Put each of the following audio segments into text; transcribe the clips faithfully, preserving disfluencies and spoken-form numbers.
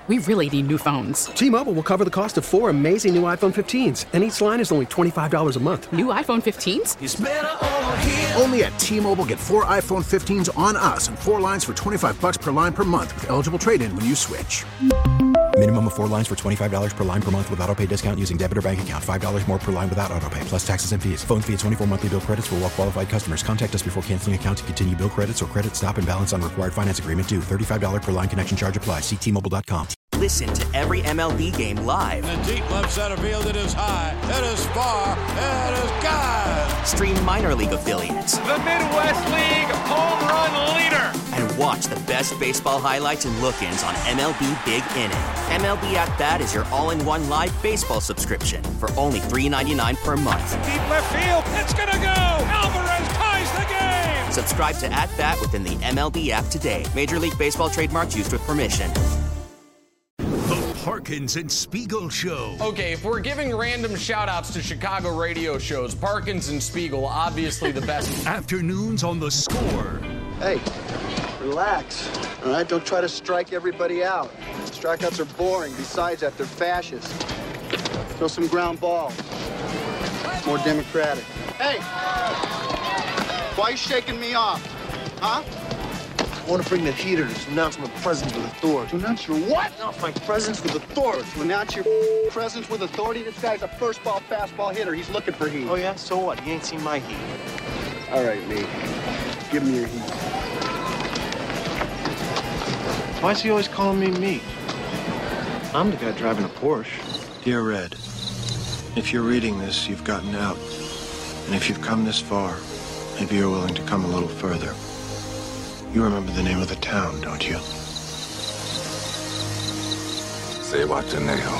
We really need new phones. T-Mobile will cover the cost of four amazing new iPhone fifteens, and each line is only twenty-five dollars a month. New iPhone fifteens? It's better over here. Only at T-Mobile, get four iPhone fifteens on us and four lines for twenty-five dollars per line per month with eligible trade-in when you switch. Minimum of four lines for twenty-five dollars per line per month with autopay discount using debit or bank account. five dollars more per line without autopay, plus taxes and fees. Phone fee at twenty-four monthly bill credits for well-qualified customers. Contact us before canceling account to continue bill credits or credit stop and balance on required finance agreement due. thirty-five dollars per line connection charge applies. See T Mobile dot com. Listen to every M L B game live. In the deep left center field, it is high, it is far, it is gone. Stream minor league affiliates. The Midwest League home run leader. And watch the best baseball highlights and look-ins on M L B Big Inning. M L B At Bat is your all-in-one live baseball subscription for only three dollars and ninety-nine cents per month. Deep left field, it's gonna go. Alvarez ties the game. Subscribe to At Bat within the M L B app today. Major League Baseball trademarks used with permission. The Parkins and Spiegel Show. Okay, if we're giving random shout-outs to Chicago radio shows, Parkins and Spiegel, obviously the best. Afternoons on The Score. Hey, relax. All right, don't try to strike everybody out. Strikeouts are boring. Besides that, they're fascist. Throw some ground balls. It's more democratic. Hey! Why are you shaking me off? Huh? I want to bring the heater to announce my presence with authority. To announce your what? Announce my presence with authority. To announce your presence with authority? This guy's a first ball fastball hitter. He's looking for heat. Oh, yeah? So what? He ain't seen my heat. All right, mate. Give me your heat. Why is he always calling me meat? I'm the guy driving a Porsche. Dear Red, if you're reading this, you've gotten out. And if you've come this far, maybe you're willing to come a little further. You remember the name of the town, don't you? Zihuatanejo.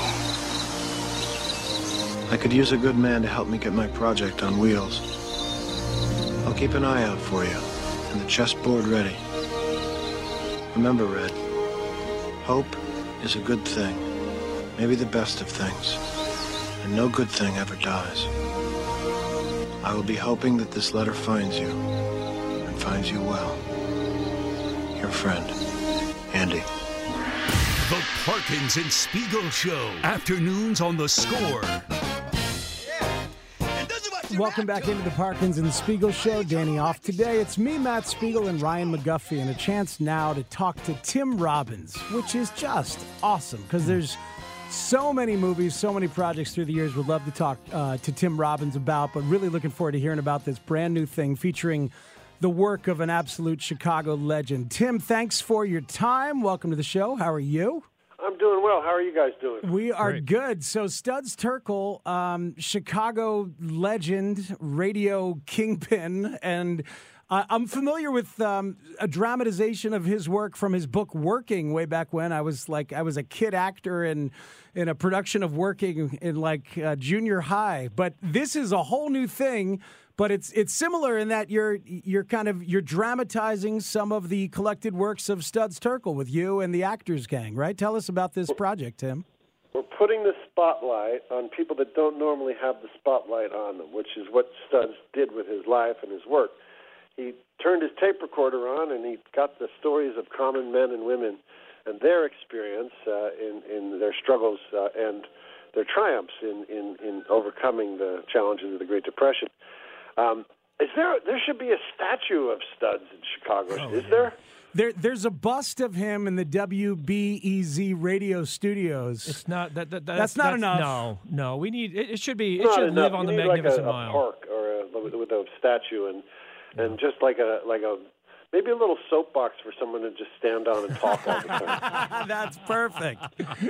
I could use a good man to help me get my project on wheels. I'll keep an eye out for you, and the chessboard ready. Remember, Red, hope is a good thing, maybe the best of things, and no good thing ever dies. I will be hoping that this letter finds you, and finds you well. Your friend, Andy. The Parkins and Spiegel Show. Afternoons on The Score. Welcome back into the Parkins and Spiegel Show. Danny off today. It's me, Matt Spiegel, and Ryan McGuffey, and a chance now to talk to Tim Robbins, which is just awesome because there's so many movies, so many projects through the years we'd love to talk uh, to Tim Robbins about, but really looking forward to hearing about this brand new thing featuring the work of an absolute Chicago legend. Tim, thanks for your time. Welcome to the show. How are you? I'm doing well. How are you guys doing? We are Great. good. So Studs Terkel, um, Chicago legend, radio kingpin, and uh, I'm familiar with um, a dramatization of his work from his book Working way back when. I was like, I was a kid actor in, in a production of Working in like uh, junior high. But this is a whole new thing. But it's it's similar in that you're you're kind of you're dramatizing some of the collected works of Studs Terkel with you and the Actors Gang, right? Tell us about this project, Tim. We're putting the spotlight on people that don't normally have the spotlight on them, which is what Studs did with his life and his work. He turned his tape recorder on and he got the stories of common men and women and their experience uh, in in their struggles uh, and their triumphs in, in in overcoming the challenges of the Great Depression. Um, is there? There should be a statue of Studs in Chicago. Oh, is there? There, there's a bust of him in the W B E Z radio studios. It's not that. that that's, that's not that's, enough. No, no. We need. It, it should be. It not should enough. live on you the need Magnificent like a, Mile. a park or a, with a statue and and just like a like a. Maybe a little soapbox for someone to just stand on and talk all the time. That's perfect,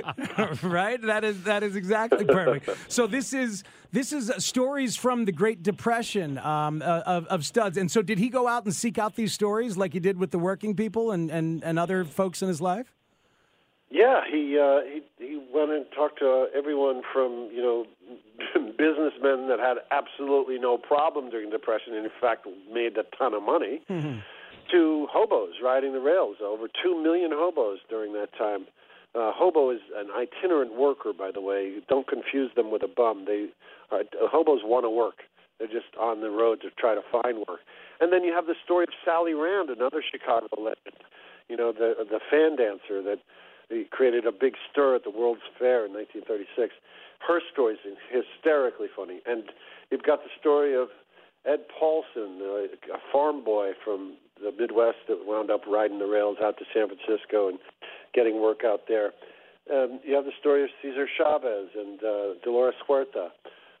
right? That is that is exactly perfect. So this is this is stories from the Great Depression um, uh, of, of Studs. And so, did he go out and seek out these stories like he did with the working people and, and, and other folks in his life? Yeah, he uh, he he went and talked to everyone from you know businessmen that had absolutely no problem during the Depression, and in fact made a ton of money. Mm-hmm. To hobos riding the rails, over two million hobos during that time. Uh, hobo is an itinerant worker, by the way. Don't confuse them with a bum. They are, uh, hobos want to work. They're just on the road to try to find work. And then you have the story of Sally Rand, another Chicago legend, you know, the the fan dancer that he created a big stir at the World's Fair in nineteen thirty-six. Her story is hysterically funny. And you've got the story of Ed Paulson, uh, a farm boy from the Midwest that wound up riding the rails out to San Francisco and getting work out there. Um, you have the story of Cesar Chavez and uh, Dolores Huerta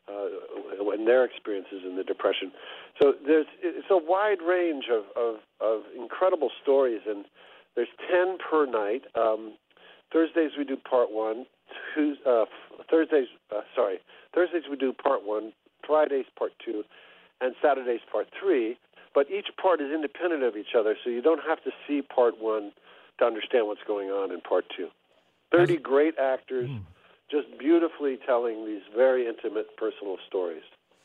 uh, and their experiences in the Depression. So there's it's a wide range of, of, of incredible stories, and there's ten per night. Um, Thursdays we do part one. Tuesdays, uh, Thursdays, uh, sorry, Thursdays we do part one. Fridays part two, and Saturdays part three. But each part is independent of each other, so you don't have to see part one to understand what's going on in part two. Thirty great actors, mm. just beautifully telling these very intimate, personal stories.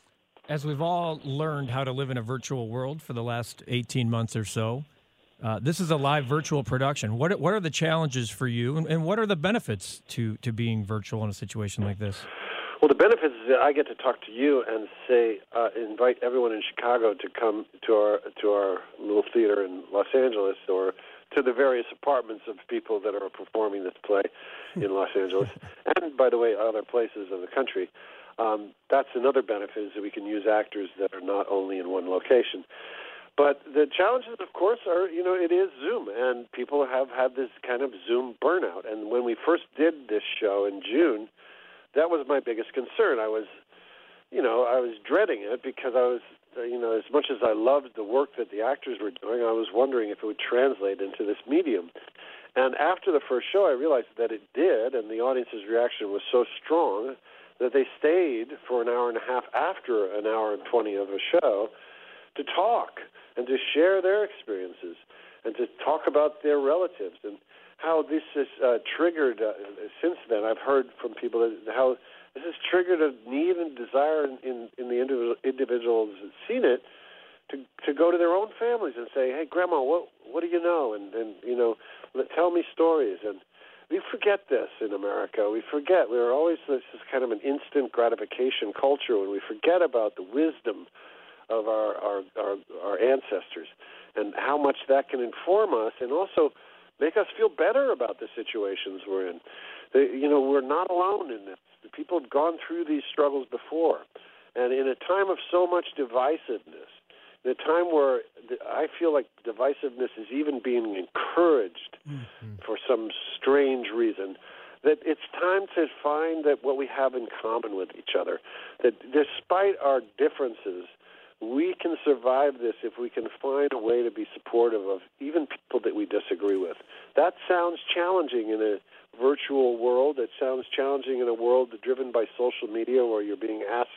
As we've all learned how to live in a virtual world for the last eighteen months or so, uh, this is a live virtual production. What what are the challenges for you, and, and what are the benefits to, to being virtual in a situation like this? Well, the benefits is that I get to talk to you and say, uh, invite everyone in Chicago to come to our to our little theater in Los Angeles, or to the various apartments of people that are performing this play in Los Angeles, and, by the way, other places of the country. Um, that's another benefit, is that we can use actors that are not only in one location. But the challenges, of course, are, you know, it is Zoom, and people have had this kind of Zoom burnout. And when we first did this show in June, that was my biggest concern. I was, you know, I was dreading it because I was, you know, as much as I loved the work that the actors were doing, I was wondering if it would translate into this medium. And after the first show, I realized that it did, and the audience's reaction was so strong that they stayed for an hour and a half after an hour and twenty of a show to talk and to share their experiences and to talk about their relatives and how this has uh, triggered, uh, since then, I've heard from people that how this has triggered a need and desire in, in, in the individual, individuals that have seen it to to go to their own families and say, hey, Grandma, what what do you know? And, and you know, tell me stories. And we forget this in America. We forget. We're always, this is kind of an instant gratification culture when we forget about the wisdom of our, our, our, our ancestors and how much that can inform us and also make us feel better about the situations we're in. They, you know, we're not alone in this. The people have gone through these struggles before. And in a time of so much divisiveness, in a time where I feel like divisiveness is even being encouraged mm-hmm. for some strange reason, that it's time to find that what we have in common with each other, that despite our differences, we can survive this if we can find a way to be supportive of even people that we disagree with. That sounds challenging in a virtual world. It sounds challenging in a world driven by social media where you're being asked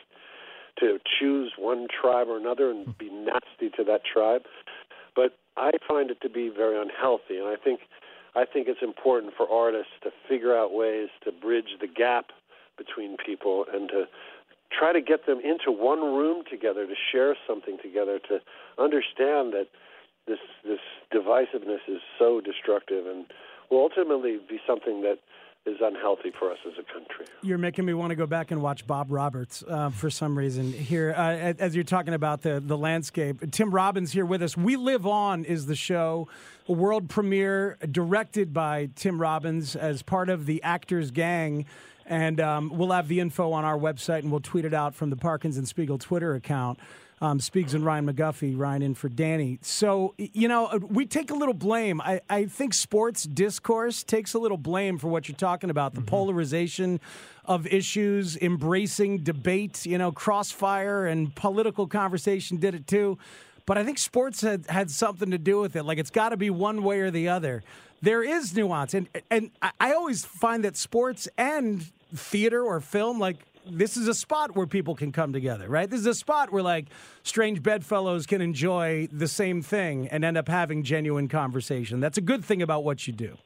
to choose one tribe or another and be nasty to that tribe. But I find it to be very unhealthy, and I think I think it's important for artists to figure out ways to bridge the gap between people and to try to get them into one room together to share something together, to understand that this this divisiveness is so destructive and will ultimately be something that is unhealthy for us as a country. You're making me want to go back and watch Bob Roberts uh, for some reason here. Uh, as you're talking about the, the landscape, Tim Robbins here with us. We Live On is the show, a world premiere directed by Tim Robbins as part of the Actors Gang. And um, we'll have the info on our website, and we'll tweet it out from the Parkins and Spiegel Twitter account. Um, Spiegs and Ryan McGuffey, Ryan in for Danny. So, you know, we take a little blame. I, I think sports discourse takes a little blame for what you're talking about, the mm-hmm. polarization of issues, embracing debate, you know, crossfire and political conversation did it too. But I think sports had, had something to do with it. Like, it's got to be one way or the other. There is nuance. And, and I always find that sports and theater or film, like, this is a spot where people can come together, right? This is a spot where, like, strange bedfellows can enjoy the same thing and end up having genuine conversation. That's a good thing about what you do.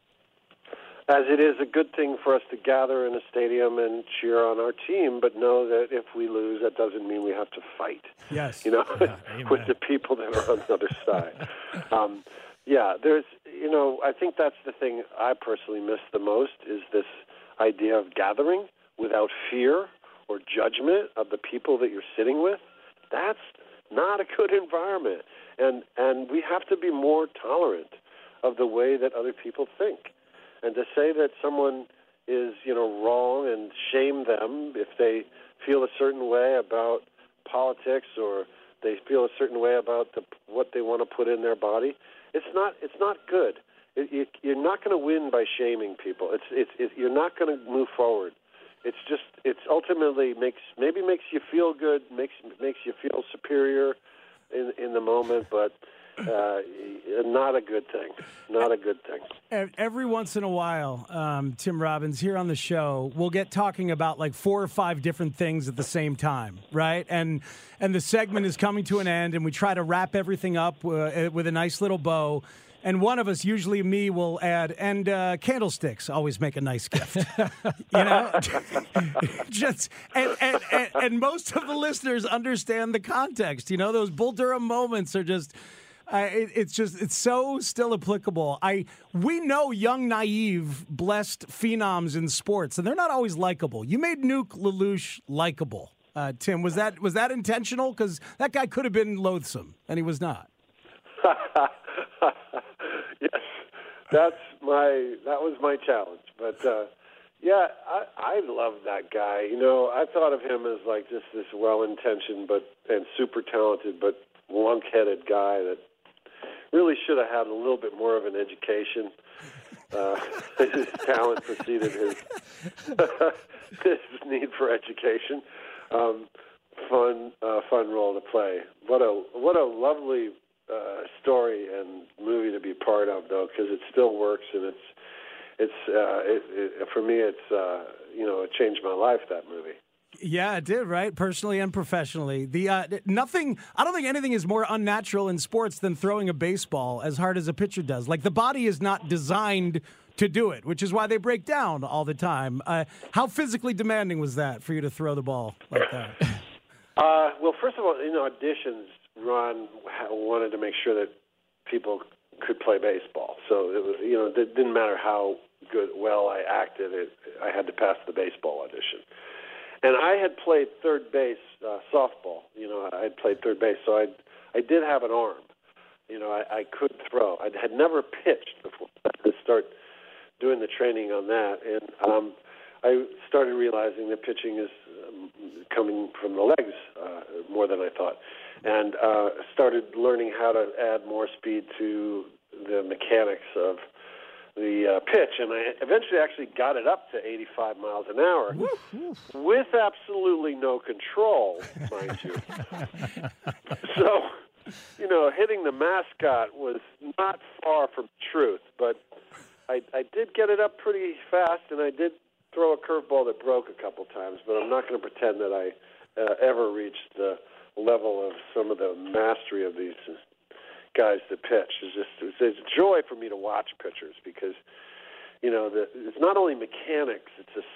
As it is a good thing for us to gather in a stadium and cheer on our team, but know that if we lose, that doesn't mean we have to fight. Yes. You know, yeah, with the people that are on the other side. Um, yeah, there's, you know, I think that's the thing I personally miss the most is this idea of gathering without fear or judgment of the people that you're sitting with. That's not a good environment. And and we have to be more tolerant of the way that other people think. And to say that someone is, you know, wrong and shame them if they feel a certain way about politics or they feel a certain way about the, what they want to put in their body, it's not it's not good. It, you, you're not going to win by shaming people. It's it's it, you're not going to move forward. It's just it's ultimately makes maybe makes you feel good, makes makes you feel superior in in the moment, but uh, not a good thing. Not a good thing. Every once in a while, um, Tim Robbins here on the show, we'll get talking about like four or five different things at the same time, right? And and the segment is coming to an end, and we try to wrap everything up uh, with a nice little bow. And one of us, usually me, will add, and uh, candlesticks always make a nice gift. You know? Just and, and, and, and most of the listeners understand the context. You know, those Bull Durham moments are just, uh, it, it's just, it's so still applicable. I We know young, naive, blessed phenoms in sports, and they're not always likable. You made Nuke LaLoosh likable, uh, Tim. Was that, was that intentional? Because that guy could have been loathsome, and he was not. Yes, that's my that was my challenge. But uh, yeah, I, I love that guy. You know, I thought of him as like just this well-intentioned but and super talented but lunk-headed guy that really should have had a little bit more of an education. Uh, his talent preceded his his need for education. Um, fun, uh, fun role to play. What a what a lovely. Uh, story and movie to be part of, though, because it still works, and it's it's uh, it, it, for me, it's uh, you know, it changed my life. That movie. Yeah, it did, right? Personally and professionally. The uh, nothing. I don't think anything is more unnatural in sports than throwing a baseball as hard as a pitcher does. Like the body is not designed to do it, which is why they break down all the time. Uh, how physically demanding was that for you to throw the ball like that? Uh, well, first of all, in auditions, Ron wanted to make sure that people could play baseball. So it was, you know, it didn't matter how good, well I acted. It, I had to pass the baseball audition. And I had played third base uh, softball. You know, I had played third base, so I I did have an arm. You know, I, I could throw. I had never pitched before. I had to start doing the training on that, and um, I started realizing that pitching is um, coming from the legs uh, more than I thought. And uh, started learning how to add more speed to the mechanics of the uh, pitch. And I eventually actually got it up to eighty-five miles an hour with absolutely no control, mind you. So, you know, hitting the mascot was not far from truth. But I, I did get it up pretty fast, and I did throw a curveball that broke a couple times. But I'm not going to pretend that I uh, ever reached the level of some of the mastery of these guys that pitch. It's just it's, it's a joy for me to watch pitchers because, you know, the, it's not only mechanics, it's a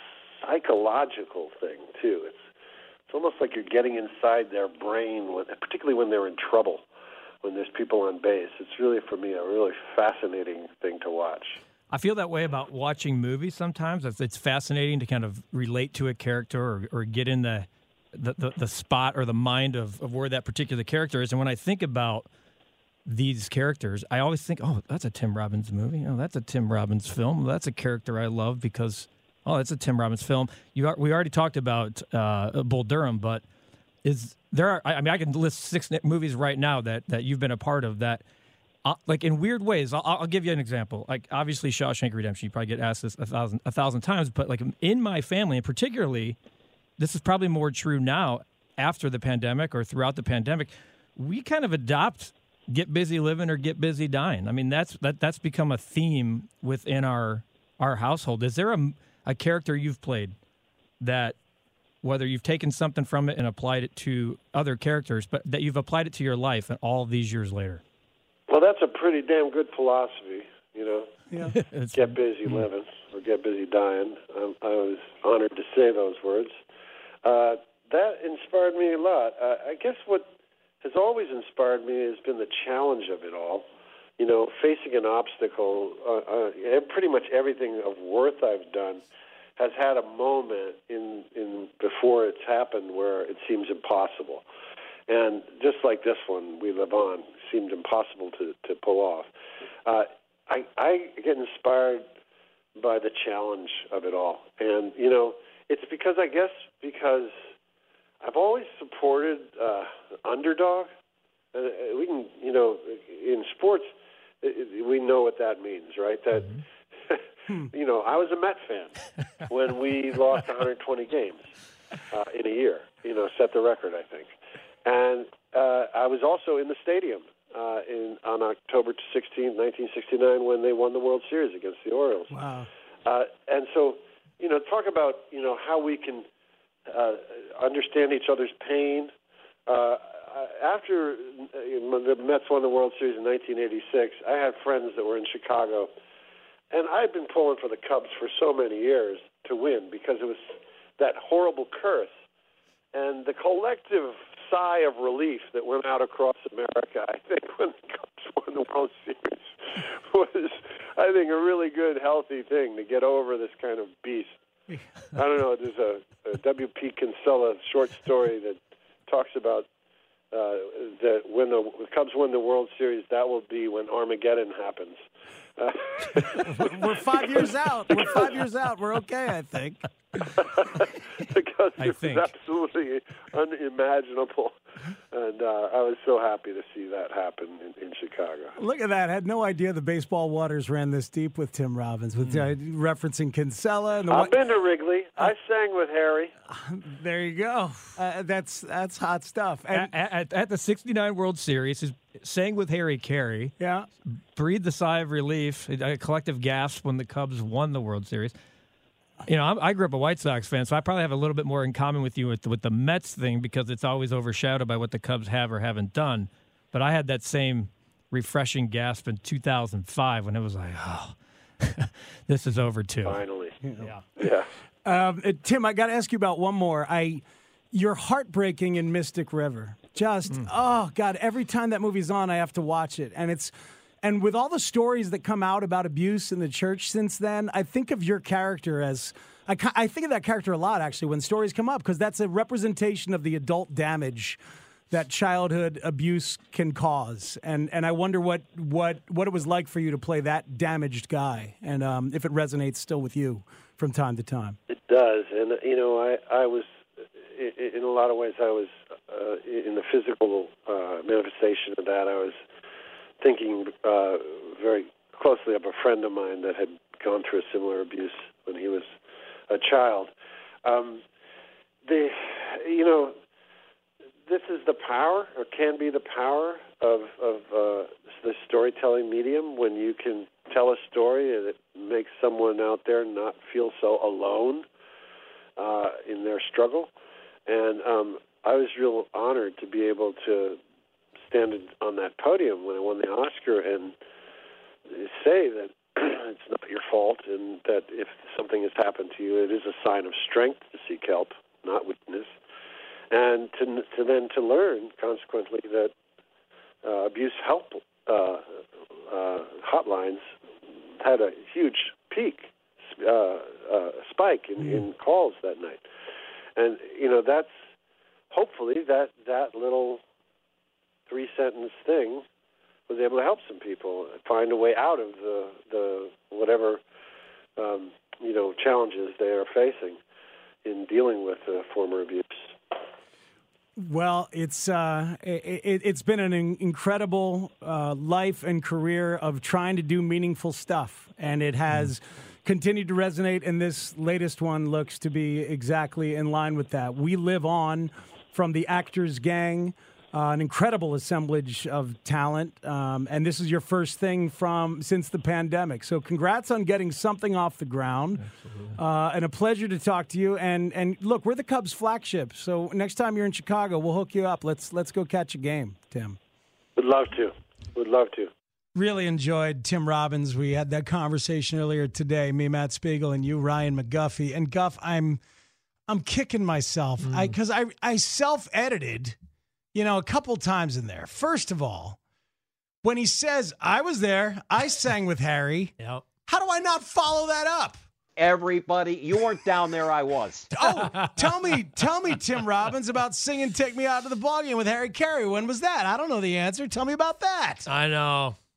psychological thing too. It's it's almost like you're getting inside their brain, when, particularly when they're in trouble, when there's people on base. It's really, for me, a really fascinating thing to watch. I feel that way about watching movies sometimes. It's, it's fascinating to kind of relate to a character or, or get in the The, the the spot or the mind of, of where that particular character is. And when I think about these characters, I always think, oh, that's a Tim Robbins movie. Oh, that's a Tim Robbins film. That's a character I love because, oh, that's a Tim Robbins film. You are, we already talked about uh, Bull Durham, but is there are, I mean, I can list six movies right now that, that you've been a part of that, uh, like in weird ways. I'll, I'll give you an example. Like obviously Shawshank Redemption, you probably get asked this a thousand, a thousand times, but like in my family and particularly, this is probably more true now after the pandemic or throughout the pandemic, we kind of adopt get busy living or get busy dying. I mean, that's that that's become a theme within our our household. Is there a, a character you've played that, whether you've taken something from it and applied it to other characters, but that you've applied it to your life and all of these years later? Well, that's a pretty damn good philosophy, you know. Yeah. Get busy living or get busy dying. I, I was honored to say those words. Uh, that inspired me a lot. Uh, I guess what has always inspired me has been the challenge of it all. You know, facing an obstacle, uh, uh, pretty much everything of worth I've done has had a moment in, in before it's happened where it seems impossible. And just like this one, We Live On, seemed impossible to, to pull off. Uh, I, I get inspired by the challenge of it all. And, you know, it's because, I guess, because I've always supported uh, underdog. Uh, we can, you know, in sports, we know what that means, right? That, mm-hmm. you know, I was a Met fan when we lost one hundred twenty games uh, in a year, you know, set the record, I think. And uh, I was also in the stadium uh, in on October sixteenth, nineteen sixty-nine, when they won the World Series against the Orioles. Wow. Uh, and so, you know, talk about, you know, how we can uh, understand each other's pain. Uh, after the Mets won the World Series in nineteen eighty-six, I had friends that were in Chicago, and I had been pulling for the Cubs for so many years to win because it was that horrible curse. And the collective sigh of relief that went out across America, I think, when the Cubs won the World Series was, I think, a really good, healthy thing to get over this kind of beast. I don't know, there's a, a W P Kinsella short story that talks about uh, that when the Cubs win the World Series, that will be when Armageddon happens. Uh, We're five years out. We're five years out. We're okay, I think. Because I it think. was absolutely unimaginable. And uh, I was so happy to see that happen in, in Chicago. Look at that. I had no idea the baseball waters ran this deep with Tim Robbins, with uh, referencing Kinsella. And the I've been to Wrigley. I sang with Harry. There you go. Uh, that's that's hot stuff. And At, at, at the sixty-nine World Series, his, sang with Harry Carey. Yeah. Breathed a sigh of relief, a collective gasp when the Cubs won the World Series. You know, I, I grew up a White Sox fan, so I probably have a little bit more in common with you with the, with the Mets thing because it's always overshadowed by what the Cubs have or haven't done. But I had that same refreshing gasp in two thousand five when it was like, oh, this is over too. Finally. Yeah. Yeah. Um, uh, Tim, I got to ask you about one more. I, you're heartbreaking in Mystic River. Just, mm. oh, God, every time that movie's on, I have to watch it. And it's... And with all the stories that come out about abuse in the church since then, I think of your character as I, I think of that character a lot, actually, when stories come up, because that's a representation of the adult damage that childhood abuse can cause. And and I wonder what what, what it was like for you to play that damaged guy, and um, if it resonates still with you from time to time. It does. And, you know, I, I was, in a lot of ways, I was uh, in the physical uh, manifestation of that. I was thinking uh, very closely of a friend of mine that had gone through a similar abuse when he was a child. Um, the, you know, this is the power, or can be the power of, of uh, the storytelling medium when you can tell a story that makes someone out there not feel so alone uh, in their struggle. And um, I was real honored to be able to stand on that podium when I won the Oscar and say that it's not your fault and that if something has happened to you, it is a sign of strength to seek help, not weakness. And to, to then to learn, consequently, that uh, abuse help uh, uh, hotlines had a huge peak, uh, uh, spike in, in calls that night. And, you know, that's hopefully that, that little three-sentence thing was able to help some people find a way out of the the whatever um, you know challenges they are facing in dealing with uh, former abuse. Well, it's uh, it, it's been an incredible uh, life and career of trying to do meaningful stuff, and it has continued to resonate. And this latest one looks to be exactly in line with that. We Live On from the Actors Gang. Uh, an incredible assemblage of talent, um, and this is your first thing from since the pandemic. So congrats on getting something off the ground, uh, and a pleasure to talk to you. And and look, we're the Cubs flagship, so next time you're in Chicago, we'll hook you up. Let's let's go catch a game, Tim. Would love to. Would love to. Really enjoyed Tim Robbins. We had that conversation earlier today, me, Matt Spiegel, and you, Ryan McGuffey. And Guff, I'm I'm kicking myself because I, I I self-edited. You know, a couple times in there. First of all, when he says, I was there, I sang with Harry, yep. How do I not follow that up? Everybody, you weren't down there, I was. Oh, tell me, tell me, Tim Robbins, about singing Take Me Out to the Ballgame with Harry Carey. When was that? I don't know the answer. Tell me about that. I know.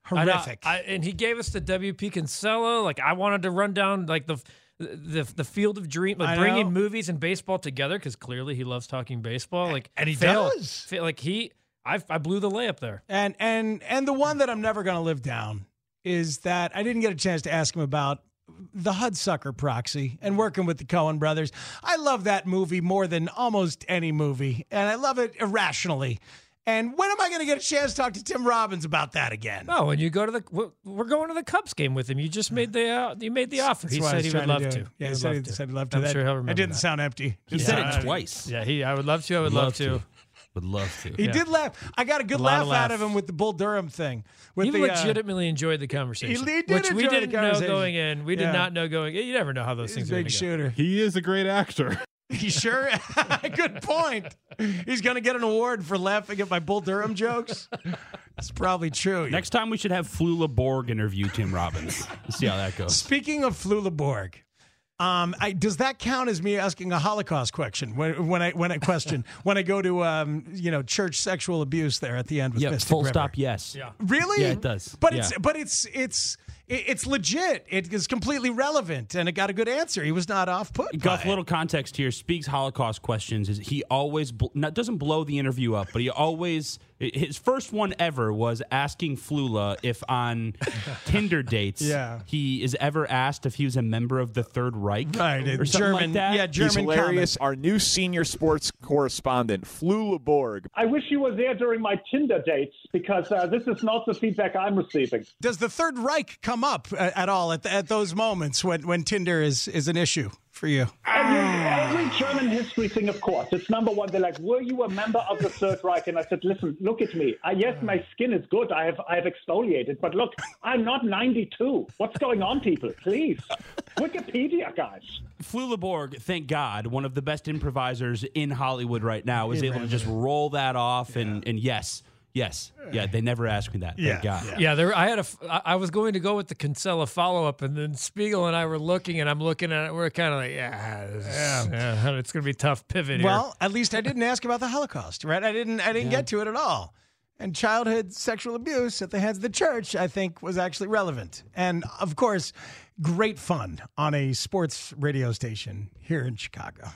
Horrific. I, I, and he gave us the W P Kinsella. Like, I wanted to run down, like, the the the field of dream, like, bringing know. movies and baseball together, because clearly he loves talking baseball. Like, and he failed, does. Fail, like, he, I, I blew the layup there. And, and, and the one that I'm never going to live down is that I didn't get a chance to ask him about the Hudsucker Proxy and working with the Coen brothers. I love that movie more than almost any movie, and I love it irrationally. And when am I going to get a chance to talk to Tim Robbins about that again? Oh, when you go to the, we're going to the Cubs game with him. You just made the, uh, you made the offer. That's he said he would love to. to. Yeah, he, he said, he to. said he'd love to. I'm that, sure he'll remember. It didn't that. sound empty. He yeah. said it twice. Yeah, he. I would love to. I would love, love to. to. Would love to. He yeah. did laugh. I got a good a laugh, laugh out of him with the Bull Durham thing. With he the, legitimately uh, enjoyed the conversation, he, he did which we enjoy didn't the know going in. We did yeah. not know going in. You never know how those He's things a are big going shooter. go. He is a great actor. He sure? Good point. He's going to get an award for laughing at my Bull Durham jokes. That's probably true. Next time we should have Flula Borg interview Tim Robbins. Let's see how that goes. Speaking of Flula Borg, um, I, does that count as me asking a Holocaust question when, when I when I question when I go to um, you know church sexual abuse there at the end with yeah, Mystic full River? stop. Yes. Yeah. Really? Yeah, it does. But yeah. it's but it's it's it's legit. It is completely relevant, and it got a good answer. He was not off put. Guff, little context here. Speaks Holocaust questions. Is he always bl- not, doesn't blow the interview up, but he always his first one ever was asking Flula if on Tinder dates yeah. he is ever asked if he was a member of the Third Reich, right? Or something German, like that. yeah, German. He's hilarious. Comment. Our new senior sports correspondent, Flula Borg. I wish you were there during my Tinder dates because uh, this is not the feedback I'm receiving. Does the Third Reich come up at, at all at, the, at those moments when, when Tinder is, is an issue for you? Every, every German history thing, of course. It's number one. They're like, were you a member of the Third Reich? And I said, listen, look at me. Uh, yes, my skin is good. I have I have exfoliated. But look, I'm not ninety-two. What's going on, people? Please. Wikipedia, guys. Flula Borg, thank God, one of the best improvisers in Hollywood right now, is He able to just roll that off. Yeah. And, and yes, yes, yeah, they never asked me that. Thank yeah. God. Yeah, yeah there, I had a. I was going to go with the Kinsella follow up, and then Spiegel and I were looking, and I'm looking at it. We're kind of like, yeah, this is, Yeah. yeah, it's going to be a tough pivot. Well, here. at least I didn't ask about the Holocaust, right? I didn't. I didn't Yeah. get to it at all. And childhood sexual abuse at the hands of the church, I think, was actually relevant. And of course, great fun on a sports radio station here in Chicago.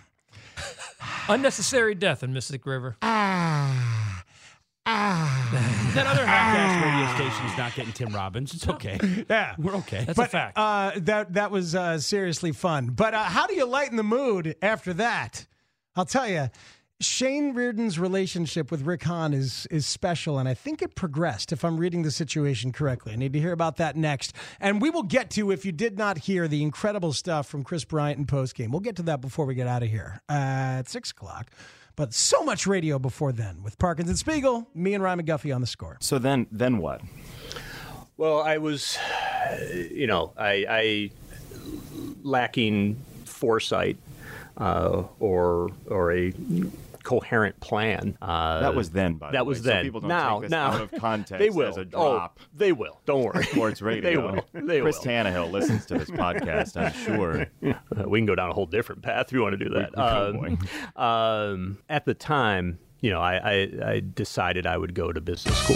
Unnecessary death in Mystic River. Ah. Ah. That other half-ass radio station is not getting Tim Robbins. It's okay. Yeah. We're okay. That's but, a fact. Uh, that, that was uh, seriously fun. But uh, how do you lighten the mood after that? I'll tell you. Shane Reardon's relationship with Rick Hahn is is special, and I think it progressed, if I'm reading the situation correctly. I need to hear about that next. And we will get to, if you did not hear, the incredible stuff from Chris Bryant in postgame. We'll get to that before we get out of here uh, at six o'clock. But so much radio before then with Parkins and Spiegel, me and Ryan McGuffey on The Score. So then, then what? Well, I was, you know, I, I lacking foresight uh, or or a coherent plan. Uh, That was then, by the that way. was So then. people don't now, take this now out of context they will. as a drop. Oh, they will. Don't worry. Sports radio. They will. They Chris will. Tannehill listens to this podcast, I'm sure. Uh, we can go down a whole different path if you want to do that. We, we um, um, at the time, you know, I, I, I decided I would go to business school.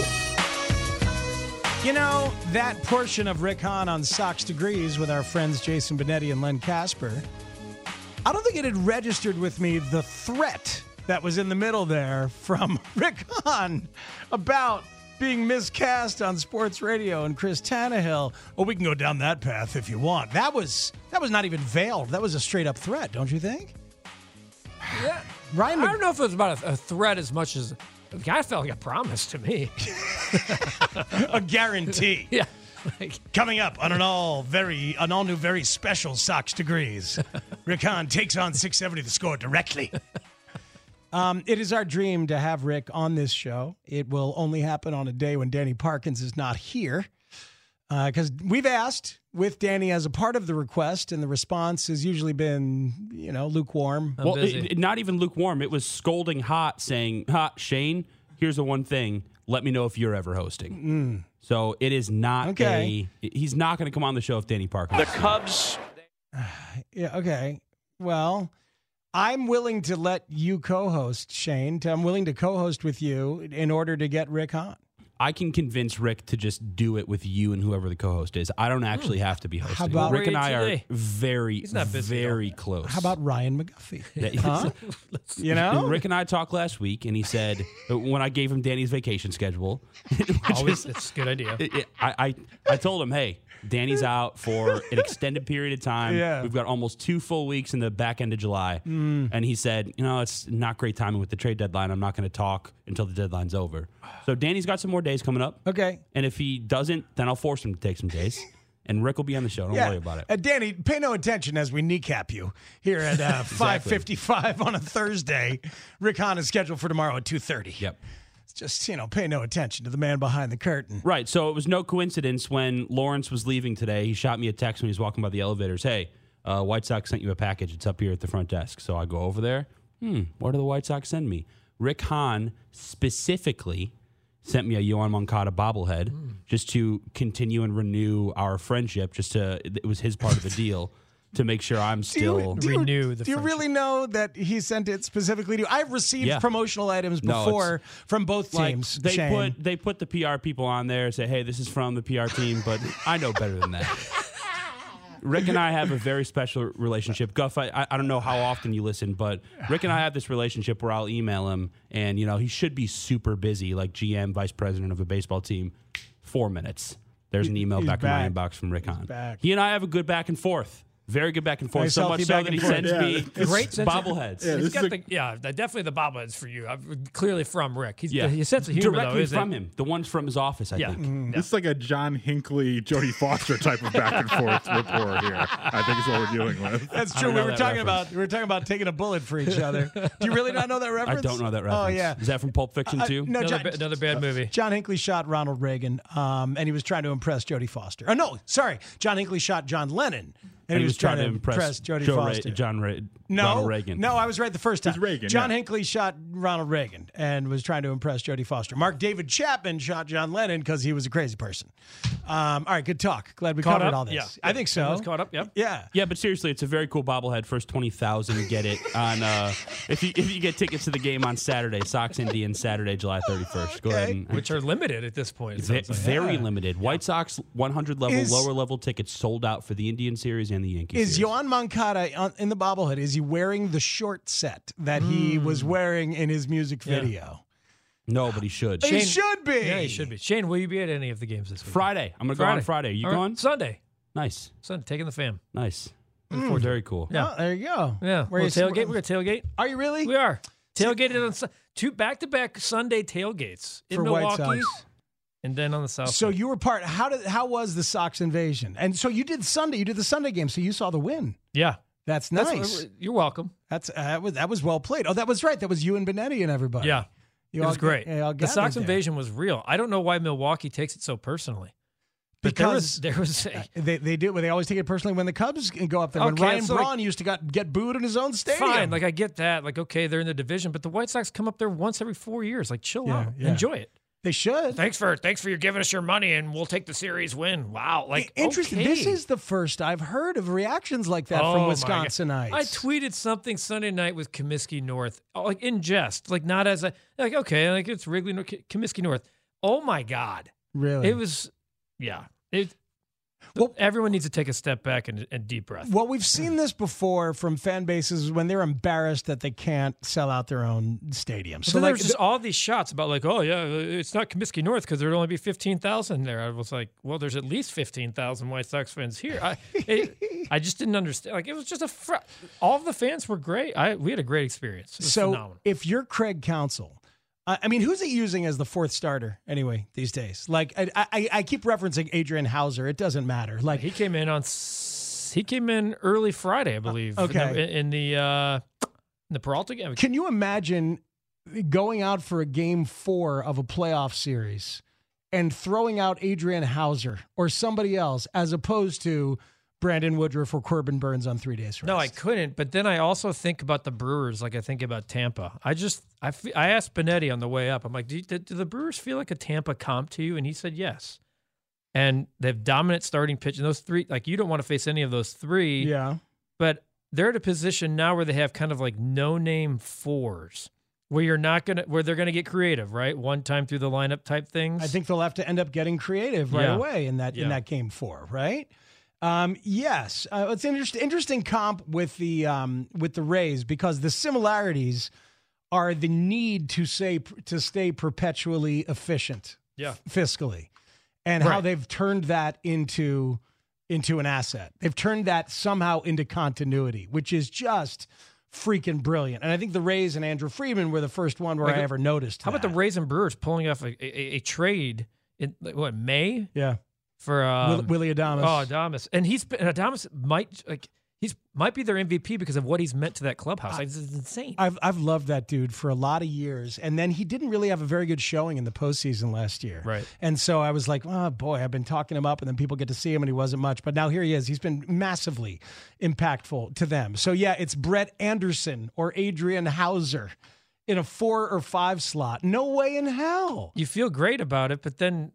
You know, that portion of Rick Hahn on Sox Degrees with our friends Jason Benetti and Len Casper, I don't think it had registered with me the threat that was in the middle there from Rick Hahn about being miscast on sports radio and Chris Tannehill. Well, we can go down that path if you want. That was that was not even veiled. That was a straight up threat, don't you think? Yeah. Ryan, I don't know if it was about a, a threat as much as I felt like a promise to me. A guarantee. Yeah. Like, coming up on an all very an all new very special Sox Degrees, Rick Hahn takes on six seventy The Score directly. Um, it is our dream to have Rick on this show. It will only happen on a day when Danny Parkins is not here, because uh, we've asked with Danny as a part of the request, and the response has usually been, you know, lukewarm. I'm well, it, it, not even lukewarm. It was scolding hot, saying, "Hot, Shane. Here's the one thing. Let me know if you're ever hosting." Mm. So it is not okay. a. He's not going to come on the show if Danny Parkins. The Cubs. Yeah. Okay. Well, I'm willing to let you co-host, Shane. I'm willing to co-host with you in order to get Rick Hahn. I can convince Rick to just do it with you and whoever the co-host is. I don't actually have to be hosting. How about Rick and I today? are very, He's not busy very close. How about Ryan McGuffey? Yeah. Huh? You know? Rick and I talked last week, and he said when I gave him Danny's vacation schedule, Always, it's a good idea. It, it, I, I I told him, hey, Danny's out for an extended period of time. Yeah. We've got almost two full weeks in the back end of July. Mm. And he said, you know, it's not great timing with the trade deadline. I'm not going to talk until the deadline's over. So Danny's got some more days coming up. Okay. And if he doesn't, then I'll force him to take some days. And Rick will be on the show. Don't Yeah. worry about it. Uh, Danny, pay no attention as we kneecap you here at uh, five fifty-five on a Thursday. Rick Hahn is scheduled for tomorrow at two thirty. Yep. Just, you know, pay no attention to the man behind the curtain. Right. So it was no coincidence when Lawrence was leaving today. He shot me a text when he was walking by the elevators. Hey, uh, White Sox sent you a package. It's up here at the front desk. So I go over there. Hmm, what do the White Sox send me? Rick Hahn specifically sent me a Yohan Moncada bobblehead mm. just to continue and renew our friendship. Just to, it was his part of the deal. To make sure I'm still do you, renew the Do you friendship. really know that he sent it specifically to you? I've received Yeah. promotional items No, before from both like, teams. they Shane. put they put the P R people on there, say, hey, this is from the P R team, but I know better than that. Rick and I have a very special relationship. Guff, I, I don't know how often you listen, but Rick and I have this relationship where I'll email him, and you know he should be super busy, like G M, vice president of a baseball team. Four minutes. There's an email He's back, back. in my inbox from Rick Hahn. back. He and I have a good back and forth. Very good back and forth. Nice so healthy much so back that and he forth. sends Yeah, me it's- Great sense of- bobbleheads. Yeah, He's this got is the, yeah, definitely the bobbleheads for you. I'm clearly from Rick. He's Yeah, his sense of humor directly though, isn't from it? him. The ones from his office, I Yeah. think. Mm. This is like a John Hinckley, Jodie Foster type of back and forth rapport here. I think is what we're dealing with. That's I true. don't We know were that talking reference. about we were talking about taking a bullet for each other. Do you really not know that reference? I don't know that reference. Oh yeah. Is that from Pulp Fiction Uh, too? no, Another, John, ba- another bad movie. John Hinckley shot Ronald Reagan, um, and he was trying to impress Jodie Foster. Oh no, sorry, John Hinckley shot John Lennon, and, And he was trying, to impress Jodie Joe Foster. Ra- John Ra- No, Ronald Reagan. no, I was right the first time. It's Reagan, John yeah. Hinckley shot Ronald Reagan and was trying to impress Jodie Foster. Mark David Chapman shot John Lennon because he was a crazy person. Um, all right, good talk. Glad we Caught covered up? all this. Yeah. I think so. Everyone's caught up, yep. Yeah. Yeah, but seriously, it's a very cool bobblehead. First twenty thousand get it on. Uh, if you if you get tickets to the game on Saturday, Sox Indians Saturday, July thirty first. Go ahead and Which are limited at this point. it ve- sounds like. very Yeah. limited. White Sox one hundred level, Is- lower level tickets sold out for the Indian series and the Yankee Is series. Yohan Moncada on, in the bobblehead? Is he wearing the short set that he was wearing in his music Yeah. video? No, but he should. He Shane- should be. Yeah, he should be. Shane, will you be at any of the games this week? Friday. I'm gonna go on Friday. Are you All right. going? Sunday. Nice, Sunday, taking the fam. nice. Mm. Very cool. Yeah. Oh, there you go. Yeah. Where We're you- tailgate. We're going to tailgate. Are you really? We are. Tailgated on Sun- two back-to-back Sunday tailgates in For White Milwaukee Sox. and then on the south So side. you were part. How did? How was the Sox invasion? And so you did Sunday. You did the Sunday game. So you saw the win. Yeah. That's That's nice. what- you're welcome. That's uh, that was that was well played. Oh, that was right. That was you and Benetti and everybody. Yeah. You it all was ga- great. yeah, all The Sox gathered there. invasion was real. I don't know why Milwaukee takes it so personally. But Because there was, there was a, They they do. They always take it personally when the Cubs go up there. When Okay, Ryan so like- Braun used to got, get booed in his own stadium. fine. Like I get that. Like okay, they're in the division, but the White Sox come up there once every four years. Like chill Yeah, out, yeah. enjoy it. They should. Thanks for thanks for your giving us your money, and we'll take the series win. Wow, like Interesting. okay. This is the first I've heard of reactions like that from Oh, my Wisconsinites. God. I tweeted something Sunday night with Comiskey North, oh, like in jest, like not as a like okay, like it's Wrigley Nor- Comiskey North. Oh my God, Really? it was, yeah. It, well, everyone needs to take a step back and, and deep breath. Well, we've seen this before from fan bases when they're embarrassed that they can't sell out their own stadium. So So, like, like, there's just all these shots about like, oh yeah, it's not Comiskey North because there'd only be fifteen thousand there. I was like, well, there's at least fifteen thousand White Sox fans here. I, it, I just didn't understand. Like, it was just a fr- all of the fans were great. I we had a great experience. It was so phenomenal. if you're Craig Counsell, uh, I mean, who's he using as the fourth starter anyway these days? Like, I, I, I keep referencing Adrian Hauser. It doesn't matter. Like, he came in on s- he came in early Friday, I believe. okay. in the in the, uh, in the Peralta game. Can you imagine going out for a game four of a playoff series and throwing out Adrian Hauser or somebody else as opposed to Brandon Woodruff or Corbin Burns on three days rest? No, I couldn't. But then I also think about the Brewers like I think about Tampa. I just I, fe- I asked Benetti on the way up. I'm like, do, you, do, do the Brewers feel like a Tampa comp to you? And he said yes. And they have dominant starting pitch. And those three, like you don't want to face any of those three. Yeah. But they're at a position now where they have kind of like no-name fours. Where you're not gonna, where they're gonna get creative, right? One time through the lineup type things. I think they'll have to end up getting creative right Yeah. away in that Yeah. in that game four, right? Um, yes, uh, it's an interest, interesting comp with the um, with the Rays because the similarities are the need to say to stay perpetually efficient, Yeah. fiscally, and how Right. they've turned that into into an asset. They've turned that somehow into continuity, which is just freaking brilliant. And I think the Rays and Andrew Friedman were the first one where Like I a- ever noticed. How about the Rays and Brewers pulling off a, a, a trade in like, what May? Yeah, for um, Will, Willie Adames. Oh, Adames, and he's been, and Adames might like he's might be their M V P because of what he's meant to that clubhouse. Like, this is insane. I've I've loved that dude for a lot of years, and then he didn't really have a very good showing in the postseason last year. Right. And so I was like, oh boy, I've been talking him up, and then people get to see him, and he wasn't much. But now here he is. He's been massively impactful to them. So yeah, it's Brett Anderson or Adrian Hauser in a four or five slot. No way in hell. You feel great about it, but then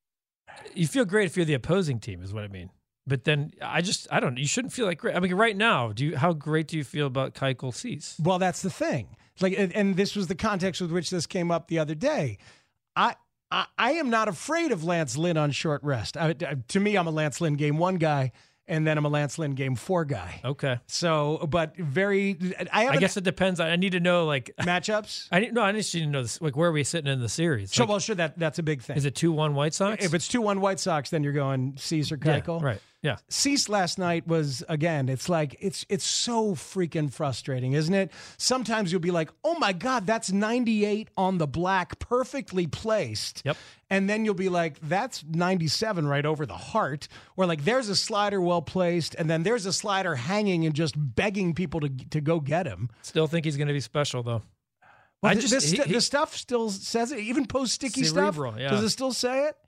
you feel great if you're the opposing team, is what I mean. But then I just I don't. You shouldn't feel like great. I mean, right now, do you? How great do you feel about Keuchel Cease? Well, that's the thing. Like, and- and this was the context with which this came up the other day. I I, I am not afraid of Lance Lynn on short rest. I, I- to me, I'm a Lance Lynn game one guy, and then I'm a Lance Lynn game four guy. Okay. So, but very. I, I haven't- guess it depends. I need to know like matchups. I need no. I need to know this. Like, where are we sitting in the series? So, Like, well, sure, that that's a big thing. is it two one White Sox? If it's two one White Sox, then you're going Cease or Yeah, Keuchel. right. Yeah. Cease last night was, again, it's like, it's it's so freaking frustrating, isn't it? Sometimes you'll be like, oh my God, that's ninety-eight on the black, perfectly placed. Yep. And then you'll be like, that's ninety-seven right over the heart. Or like, there's a slider well placed, and then there's a slider hanging and just begging people to, to go get him. Still think he's going to be special though. Well, I th- just this, he- st- he- the stuff still says it, even post sticky Cerebral, stuff. yeah. Does it still say it?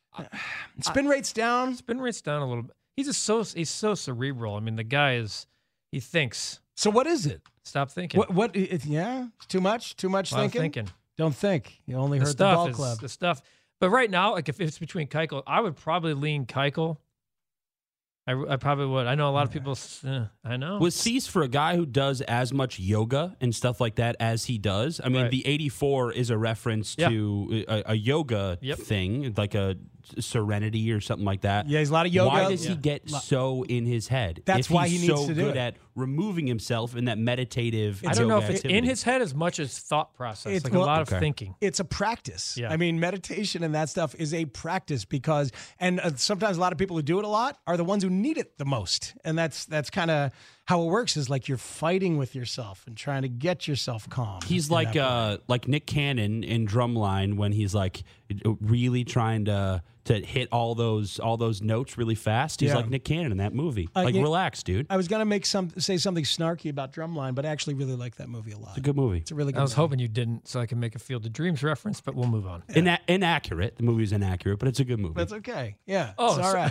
Spin rate's down. Spin rate's down a little bit. He's just so he's so cerebral. I mean, the guy is he thinks. So what is it? Stop thinking. What? What? It, yeah, it's too much. Too much A lot of thinking. thinking. Don't think. You only The hurt the stuff ball is club. the stuff. But right now, like if it's between Keuchel, I would probably lean Keuchel. I, I probably would. I know a lot of people. Uh, I know. Was Cease for a guy who does as much yoga and stuff like that as he does? I mean, Right. the eighty-four is a reference Yeah. to a, a yoga Yep. thing, like a serenity or something like that. Yeah, he's a lot of yoga. Why does Yeah. he get so in his head? That's if why he's he needs so to do good it. at removing himself in that meditative. I don't know if yoga it's in activity. his head as much as thought process. It's- like well, a lot of okay. thinking. It's a practice. Yeah. I mean, meditation and that stuff is a practice because, and uh, sometimes a lot of people who do it a lot are the ones who need it the most. And that's that's kind of how it works. Is like you're fighting with yourself and trying to get yourself calm. He's in like that uh, like Nick Cannon in Drumline when he's like really trying to to hit all those all those notes really fast. He's Yeah. like Nick Cannon in that movie. Uh, like yeah. relax, dude. I was gonna make some say something snarky about Drumline, but I actually really like that movie a lot. It's a good movie. It's a really good. I was movie. hoping you didn't, so I can make a Field of Dreams reference. But we'll move on. Ina- inaccurate. The movie's inaccurate, but it's a good movie. That's okay. Yeah. Oh, it's all so- right.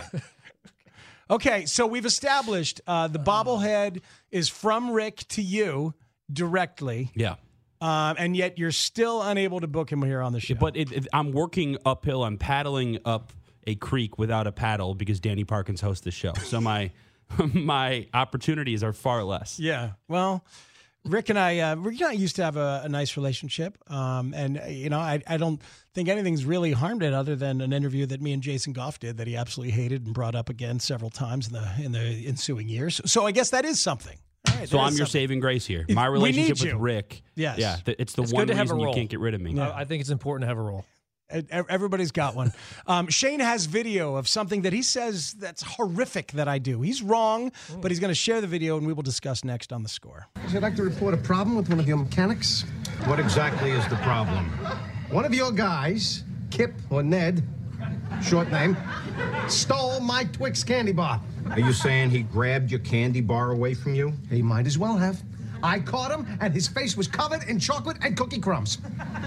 Okay, so we've established uh, the bobblehead is from Rick to you directly, yeah. um, and yet you're still unable to book him here on the show. But it, it, I'm working uphill. I'm paddling up a creek without a paddle because Danny Parkins hosts the show. So my my opportunities are far less. Yeah. Well, Rick and I, uh, Rick and I used to have a, a nice relationship, um, and uh, you know, I, I don't think anything's really harmed it, other than an interview that me and Jason Goff did that he absolutely hated and brought up again several times in the in the ensuing years. So I guess that is something. All right, So that I'm is your something. saving grace here. My We need relationship with you. Rick. Yes. Yeah. th- It's the It's one good to have a reason you role. can't get rid of me. I I think it's important to have a role. E- Everybody's got one. Um, Shane has video of something that he says that's horrific that I do. He's wrong, but he's going to share the video, and we will discuss next on The Score. Would you like to report a problem with one of your mechanics? What exactly is the problem? One of your guys, Kip or Ned, short name, stole my Twix candy bar. Are you saying he grabbed your candy bar away from you? He might as well have. I caught him, and his face was covered in chocolate and cookie crumbs.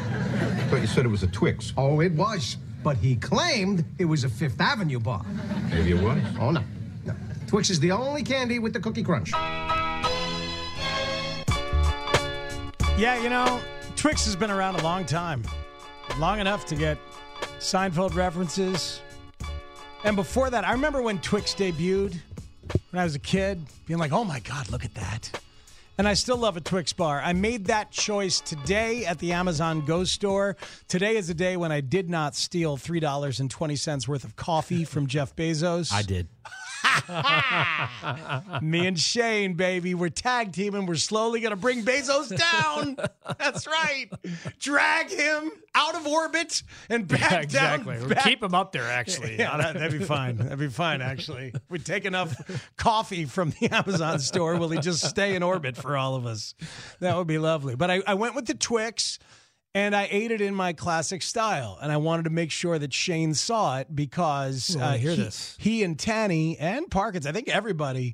I thought you said it was a Twix. Oh, it was. But he claimed it was a Fifth Avenue bar. Maybe it was. Oh, no. No. Twix is the only candy with the cookie crunch. Yeah, you know, Twix has been around a long time. Long enough to get Seinfeld references. And before that, I remember when Twix debuted when I was a kid, being like, oh my God, look at that. And I still love a Twix bar. I made that choice today at the Amazon Go store. Today is a day when I did not steal three dollars and twenty cents worth of coffee from Jeff Bezos. I did. Me and Shane, baby, we're tag teaming. We're slowly going to bring Bezos down. That's right. Drag him out of orbit and back yeah, exactly. down. We'll back. keep him up there, actually. Yeah, that, that'd be fine. That'd be fine, actually. We'd take enough coffee from the Amazon store. Will he just stay in orbit for all of us? That would be lovely. But I, I went with the Twix. And I ate it in my classic style, and I wanted to make sure that Shane saw it because Ooh, uh, I hear he, this. he and Tanny and Parkins, I think everybody,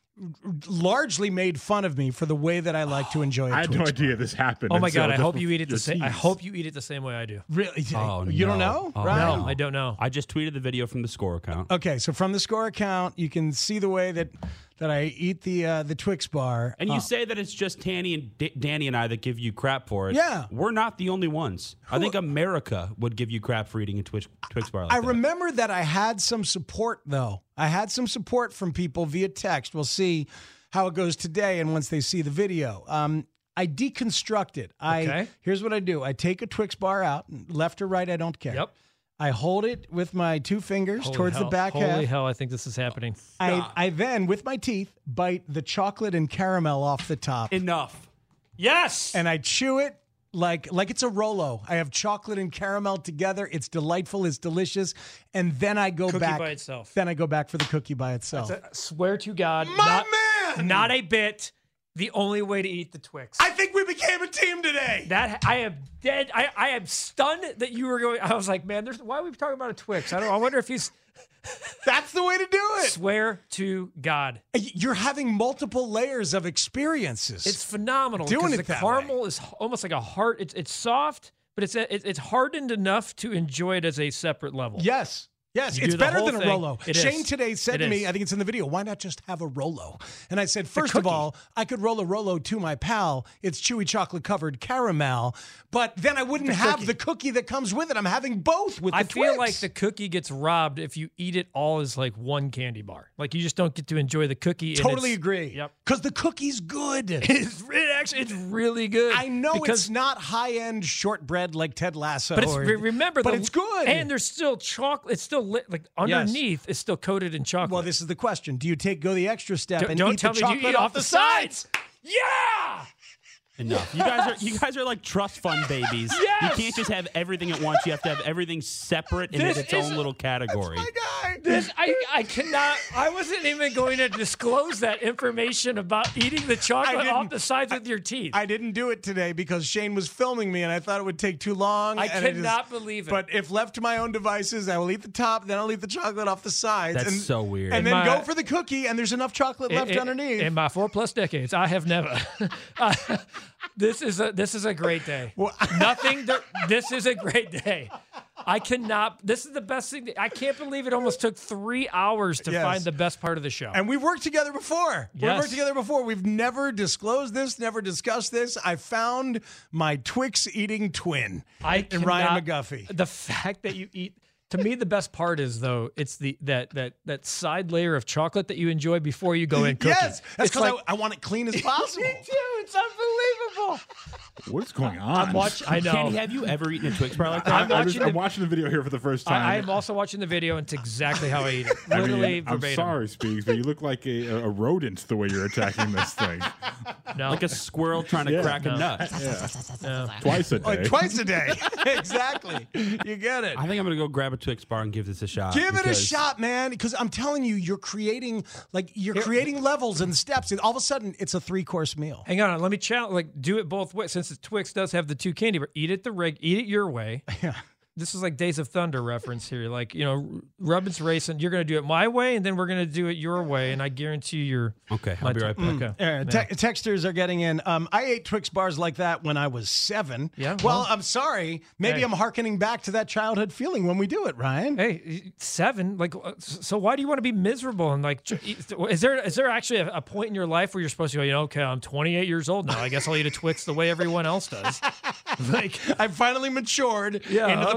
largely made fun of me for the way that I like to enjoy. A I had Twix no bar. idea this happened. Oh my until god! I just hope you eat it the your same. I tease. hope you eat it the same way I do. Really? Oh, you no. don't know, Oh, Ryan? No, I don't know. I just tweeted the video from the Score account. Okay, so from the Score account, you can see the way that that I eat the uh, the Twix bar. And you Uh, say that it's just Tanny and D- Danny and I that give you crap for it. Yeah. We're not the only ones. I think America would give you crap for eating a Twix, Twix bar like I that. remember that I had some support, though. I had some support from people via text. We'll see how it goes today and once they see the video. Um, I deconstruct it. I Okay. Here's what I do. I take a Twix bar out, left or right, I don't care. Yep. I hold it with my two fingers Holy towards hell. the back Holy half. hell! I think this is happening. I, I then, with my teeth, bite the chocolate and caramel off the top. Enough. Yes. And I chew it like like it's a Rolo. I have chocolate and caramel together. It's delightful. It's delicious. And then I go Cookie back. by itself. Then I go back for the cookie by itself. I swear to God, My not, man! not a bit. The only way to eat the Twix. I think we became a team today. That I am dead. I, I am stunned that you were going. I was like, man, there's why are we talking about a Twix? I don't. I wonder if he's. That's the way to do it. Swear to God, You're having multiple layers of experiences. it's phenomenal. Doing 'cause it the that caramel is almost like a heart. It's it's soft, but it's it, it's hardened enough to enjoy it as a separate level. Yes. Yes, You it's do the better whole than a thing. Rolo. It Shane is. today said It to me, is. I think it's in the video, why not just have a Rolo? And I said, first of all, I could roll a Rolo to my pal. It's chewy chocolate covered caramel, but then I wouldn't The have cookie. the cookie that comes with it. I'm having both with I the feel Twix. like the cookie gets robbed if you eat it all as like one candy bar. Like you just don't get to enjoy the cookie. and Totally it's- agree. Yep. Because the cookie's good. It's it actually it's really good. I know because, it's not high-end shortbread like Ted Lasso. but it's or- re- remember, but the- it's good. and there's still chocolate. It's still lit, like underneath. It's still coated in chocolate. Well, this is the question. Do you take go the extra step don't and don't eat tell the me you chocolate eat off the sides. Yeah. Enough. You guys are you guys are like trust fund babies. Yes! You can't just have everything at once. You have to have everything separate in This its is- own little category. This I I cannot. I wasn't even going to disclose that information about eating the chocolate didn't- off the sides with your teeth. I didn't do it today because Shane was filming me and I thought it would take too long. I and it cannot just- believe it. But if left to my own devices, I will eat the top, then I'll eat the chocolate off the sides. That's and, so weird. And In then my- go for the cookie, and there's enough chocolate left in, underneath. In my four plus decades, I have never. uh, this is a this is a great day. Nothing. To, this is a great day. I cannot. This is the best thing. I can't believe it almost took three hours to Yes. find the best part of the show. And we've worked together before. We've Yes. worked together before. We've never disclosed this, never discussed this. I found my Twix eating twin I in Ryan cannot- McGuffey. The fact that you eat. To me, the best part is though it's the that that that side layer of chocolate that you enjoy before you go in cooking. Yes, that's It's because like, I, I want it clean as possible. Me too. It's unbelievable. What's going on? I'm watching. I know. Kenny, have you ever eaten a Twix bar like that? I'm I'm, just, watching I'm the- watching the video here for the first time. I, I'm also watching the video, and it's exactly how I eat it. I mean, Literally I'm verbatim. sorry, Speaks, but you look like a, a rodent the way you're attacking this thing. No. Like a squirrel trying to Yeah. crack No. a nut. No. Twice a day. Like twice a day. Exactly. You get it. I think I'm gonna go grab a Twix bar and give this a shot. Give it a because- shot, man, because I'm telling you, you're creating like you're creating levels and steps, and all of a sudden, it's a three course meal. Hang on, let me challenge. Like, do it both ways. Since the Twix does have the two candy, but eat it the reg, eat it your way. Yeah. This is like Days of Thunder reference here. Like, you know, Rubbin's racing. You're going to do it my way, and then we're going to do it your way. And I guarantee you're Okay, I'll be right back. Okay. Uh, te- Texters are getting in. Um, I ate Twix bars like that when I was seven. Yeah, Well, well- I'm sorry. Maybe Hey. I'm hearkening back to that childhood feeling when we do it, Ryan. Hey, seven. Like, uh, so why do you want to be miserable? And like, is there is there actually a, a point in your life where you're supposed to go, you know, okay, I'm twenty-eight years old now. I guess I'll eat a Twix the way everyone else does. Like, I've finally matured Yeah, into the okay.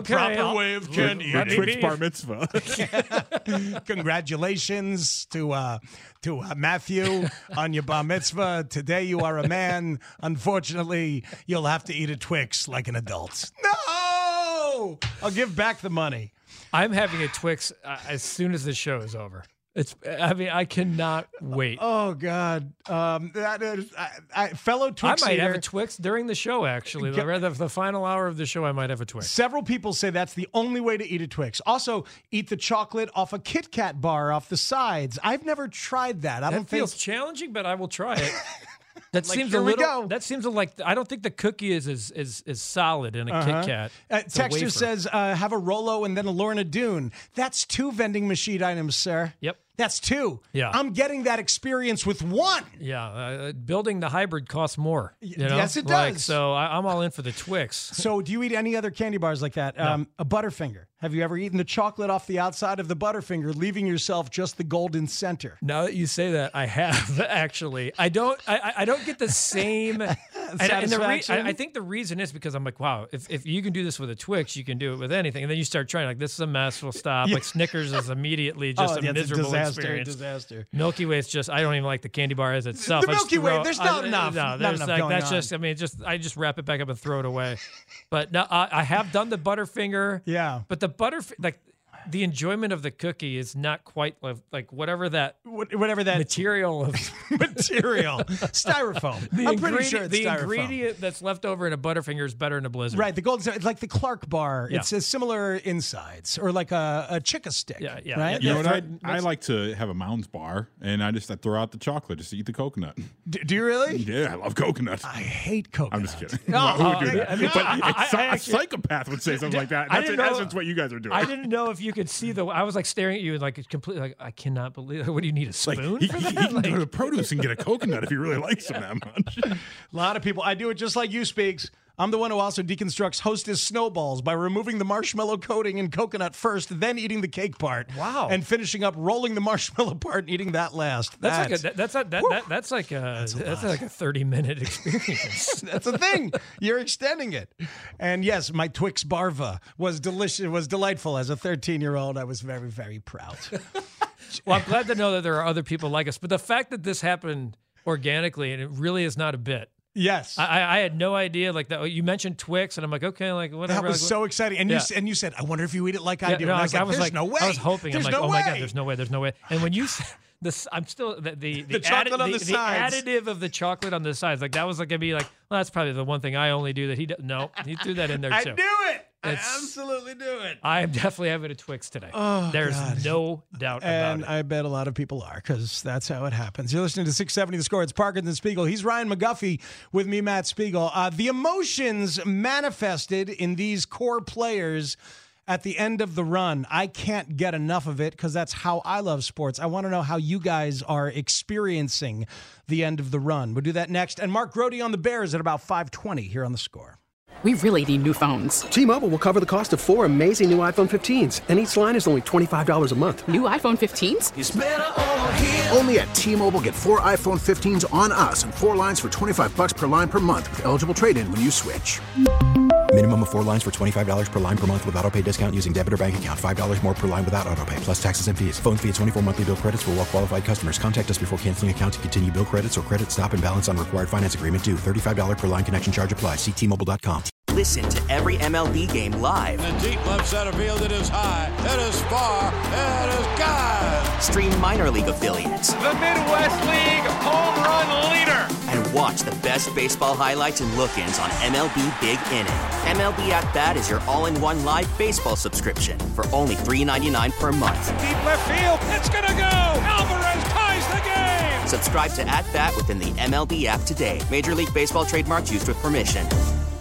Okay, proper I'll- way of candy. Let me Twix be. bar mitzvah. Congratulations to uh, to uh, Matthew on your bar mitzvah. Today you are a man. Unfortunately, you'll have to eat a Twix like an adult. No! I'll give back the money. I'm having a Twix uh, as soon as the show is over. It's. I mean, I cannot wait. Oh God! Um, that is, I, I, fellow Twix I might have eater- a Twix during the show. Actually, the, the, the final hour of the show, I might have a Twix. Several people say that's the only way to eat a Twix. Also, eat the chocolate off a Kit Kat bar off the sides. I've never tried that. I That don't feels think. challenging, but I will try it. That Like, seems here a we little. go. That seems like I don't think the cookie is as is, is solid in a Uh-huh. Kit Kat. Uh, It's a Texture wafer. says, uh, have a Rolo and then a Lorna Doone. That's two vending machine items, sir. Yep. That's two. Yeah. I'm getting that experience with one. Yeah, uh, building the hybrid costs more. You know? yes, it Like, does. so I, I'm all in for the Twix. So, do you eat any other candy bars like that? Um, a Butterfinger. Have you ever eaten the chocolate off the outside of the Butterfinger, leaving yourself just the golden center? Now that you say that, I have actually. I don't. I, I don't get the same and, and the re- Satisfaction? I, I think the reason is because I'm like, wow, if, if you can do this with a Twix, you can do it with anything. And then you start trying, like, this is a mess. We'll stop. Yeah. Like Snickers is immediately just Oh, a yeah, it's a miserable disaster, experience. disaster. Milky Way is just. I don't even like the candy bar as itself. The I just Milky Way, throw- there's I- not enough- No, not there's enough like going that's on. just. I mean, just I just wrap it back up and throw it away. But no, I, I have done the Butterfinger. Yeah. But the butter like. The enjoyment of the cookie is not quite like, like whatever that whatever that material of material styrofoam. The I'm pretty ingredient, sure it's the styrofoam. ingredient that's left over in a Butterfinger is better in a Blizzard. Right, the golden center. It's like the Clark bar. Yeah. It's a similar insides, or like a, a Chicka stick. Yeah, yeah. Right? You know what? I, That's- I like to have a Mounds bar, and I just I throw out the chocolate just to eat the coconut. D- do you really? Yeah, I love coconut. I hate coconut. I'm just kidding. No, Who would do I- that? I mean, but I- a I- psy- I a actually- psychopath would say something like that. I That's in didn't know- essence what you guys are doing. I didn't know if you could see the. I was like staring at you and like completely like I cannot believe. What do you need a Like, spoon he, for he that? can Like- go to produce and get a coconut if he really likes them that much. A lot of people. I do it just like you, Speaks. I'm the one who also deconstructs Hostess snowballs by removing the marshmallow coating and coconut first, then eating the cake part. Wow. And finishing up rolling the marshmallow part and eating that last. That's like a, that, that's a, that, that that's like a that's, like a thirty minute experience. That's the thing. You're extending it. And yes, my Twix Barva was delicious. Was delightful as a thirteen year old. I was very, very proud. Well, I'm glad to know that there are other people like us. But the fact that this happened organically and it really is not a bit. Yes, I, I I had no idea. Like that, you mentioned Twix, and I'm like, okay, like whatever. That was like, so exciting. And yeah. you s- and you said, I wonder if you eat it like I Yeah, do. no, and I I was like, I was there's like, no way. I was hoping. There's I'm like, no oh way. my god, there's no way, there's no way. And when you said this, I'm still the the, The chocolate on the, the sides. additive of the chocolate on the sides. Like that was like gonna be like, well, that's probably the one thing I only do that he does. No, he threw that in there I too. do it. I It's- absolutely do it. I am definitely having a Twix today. Oh, There's God. no doubt And about it. I bet a lot of people are, because that's how it happens. You're listening to six seventy The Score. It's Parkins and Spiegel. He's Ryan McGuffey with me, Matt Spiegel. Uh, the emotions manifested in these core players at the end of the run, I can't get enough of it because that's how I love sports. I want to know how you guys are experiencing the end of the run. We'll do that next. And Mark Grody on the Bears at about five twenty here on The Score. We really need new phones. T-Mobile will cover the cost of four amazing new iPhone fifteens, and each line is only twenty-five dollars a month. New iPhone fifteens? It's better over here. Only at T-Mobile, get four iPhone fifteens on us and four lines for twenty-five bucks per line per month with eligible trade-in when you switch. Minimum of four lines for twenty-five dollars per line per month with auto pay discount using debit or bank account. five dollars more per line without auto pay, plus taxes and fees. Phone fee at twenty-four monthly bill credits for well-qualified customers. Contact us before canceling account to continue bill credits or credit stop and balance on required finance agreement due. thirty-five dollars per line connection charge applies. See T Mobile dot com. Listen to every M L B game live. In the deep left center field, it is high, it is far, it is gone. Stream minor league affiliates. The Midwest League home run leader. And watch the best baseball highlights and look-ins on M L B Big Inning. M L B At Bat is your all-in-one live baseball subscription for only three dollars and ninety-nine cents per month. Deep left field. It's going to go. Alvarez ties the game. Subscribe to At Bat within the M L B app today. Major League Baseball trademarks used with permission.